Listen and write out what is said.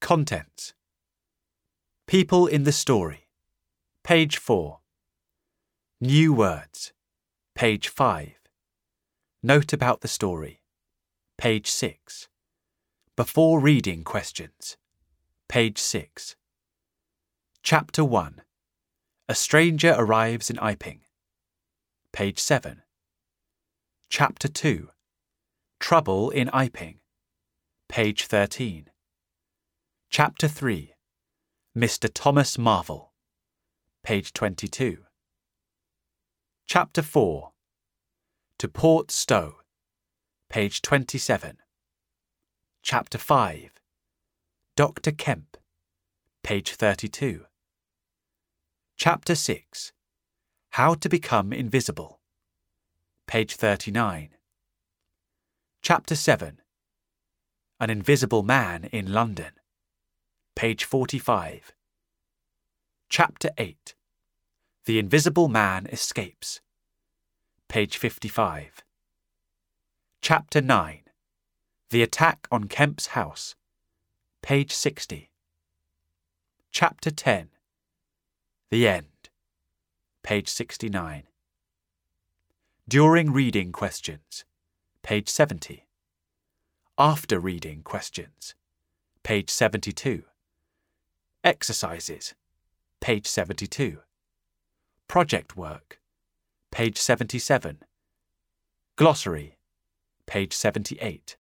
Contents. People in the story. Page 4. New words. Page 5. Note about the story. Page 6. Before reading questions. Page 6. Chapter 1. A stranger arrives in Iping. Page 7. Chapter 2. Trouble in Iping. Page 13. Chapter 3. Mr. Thomas Marvel. Page 22. Chapter 4. To Port Stowe. Page 27. Chapter 5. Dr. Kemp. Page 32. Chapter 6. How to Become Invisible. Page 39. Chapter 7. An Invisible Man in London. Page 45. Chapter 8. The Invisible Man Escapes. Page 55. Chapter 9. The Attack on Kemp's House. Page 60. Chapter 10. The End. Page 69. During reading questions. Page 70. After reading questions. Page 72. Exercises. Page 72. Project work. Page 77. Glossary. Page 78.